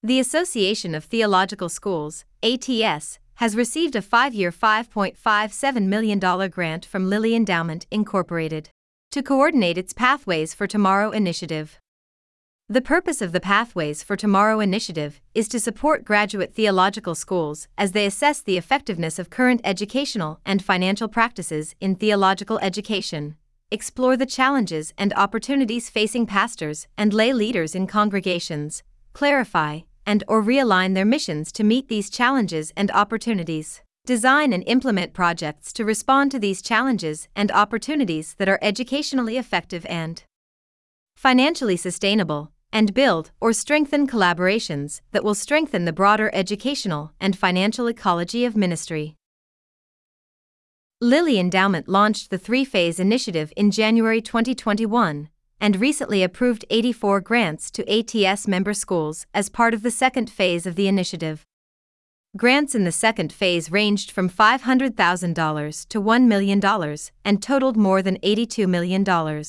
The Association of Theological Schools, ATS, has received a 5-year $5.57 million grant from Lilly Endowment, Incorporated, to coordinate its Pathways for Tomorrow initiative. The purpose of the Pathways for Tomorrow initiative is to support graduate theological schools as they assess the effectiveness of current educational and financial practices in theological education, explore the challenges and opportunities facing pastors and lay leaders in congregations, clarify and/or realign their missions to meet these challenges and opportunities, design and implement projects to respond to these challenges and opportunities that are educationally effective and financially sustainable, and build or strengthen collaborations that will strengthen the broader educational and financial ecology of ministry. Lilly Endowment launched the 3-phase initiative in January 2021 and recently approved 84 grants to ATS member schools as part of the second phase of the initiative. Grants in the second phase ranged from $500,000 to $1 million and totaled more than $82 million.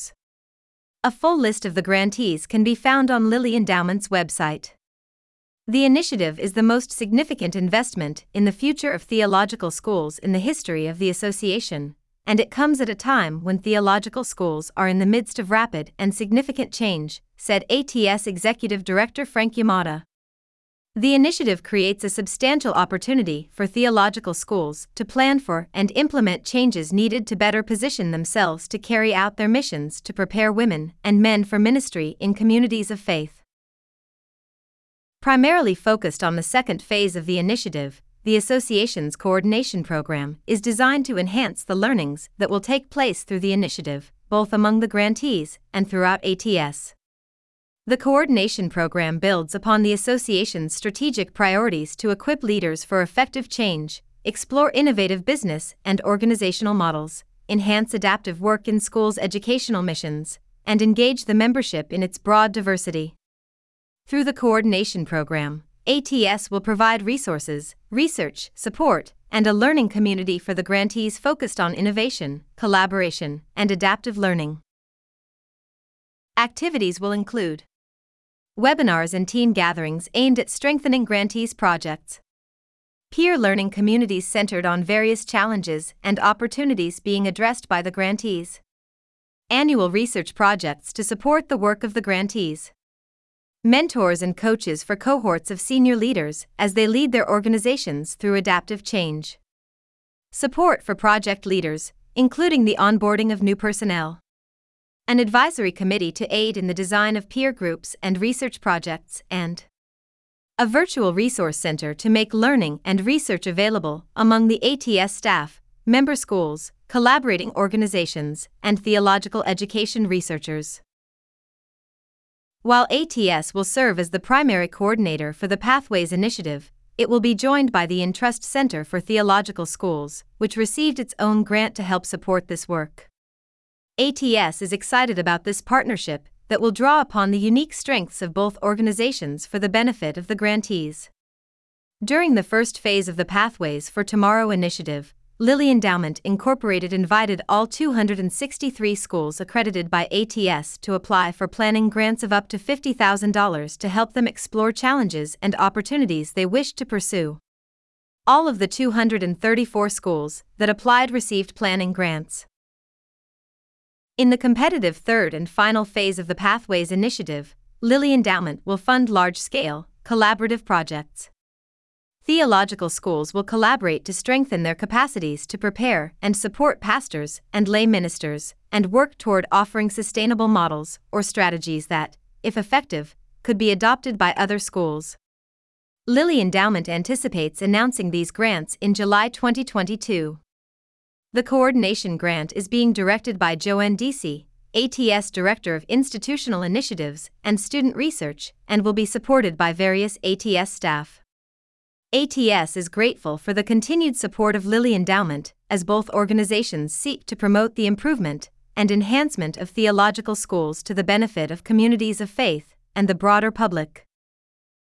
A full list of the grantees can be found on Lilly Endowment's website. The initiative is the most significant investment in the future of theological schools in the history of the association, and it comes at a time when theological schools are in the midst of rapid and significant change, said ATS Executive Director Frank Yamada. The initiative creates a substantial opportunity for theological schools to plan for and implement changes needed to better position themselves to carry out their missions to prepare women and men for ministry in communities of faith. Primarily focused on the second phase of the initiative, the association's coordination program is designed to enhance the learnings that will take place through the initiative, both among the grantees and throughout ATS. The coordination program builds upon the association's strategic priorities to equip leaders for effective change, explore innovative business and organizational models, enhance adaptive work in schools' educational missions, and engage the membership in its broad diversity. Through the coordination program, ATS will provide resources, research, support, and a learning community for the grantees focused on innovation, collaboration, and adaptive learning. Activities will include webinars and team gatherings aimed at strengthening grantees' projects, peer learning communities centered on various challenges and opportunities being addressed by the grantees, annual research projects to support the work of the grantees, mentors and coaches for cohorts of senior leaders as they lead their organizations through adaptive change, support for project leaders, including the onboarding of new personnel, an advisory committee to aid in the design of peer groups and research projects, and a virtual resource center to make learning and research available among the ATS staff, member schools, collaborating organizations, and theological education researchers. While ATS will serve as the primary coordinator for the Pathways initiative, it will be joined by the Entrust Center for Theological Schools, which received its own grant to help support this work. ATS is excited about this partnership that will draw upon the unique strengths of both organizations for the benefit of the grantees. During the first phase of the Pathways for Tomorrow initiative, Lilly Endowment Incorporated invited all 263 schools accredited by ATS to apply for planning grants of up to $50,000 to help them explore challenges and opportunities they wished to pursue. All of the 234 schools that applied received planning grants. In the competitive third and final phase of the Pathways initiative, Lilly Endowment will fund large-scale, collaborative projects. Theological schools will collaborate to strengthen their capacities to prepare and support pastors and lay ministers, and work toward offering sustainable models or strategies that, if effective, could be adopted by other schools. Lilly Endowment anticipates announcing these grants in July 2022. The coordination grant is being directed by Joanne Deasy, ATS Director of Institutional Initiatives and Student Research, and will be supported by various ATS staff. ATS is grateful for the continued support of Lilly Endowment, as both organizations seek to promote the improvement and enhancement of theological schools to the benefit of communities of faith and the broader public.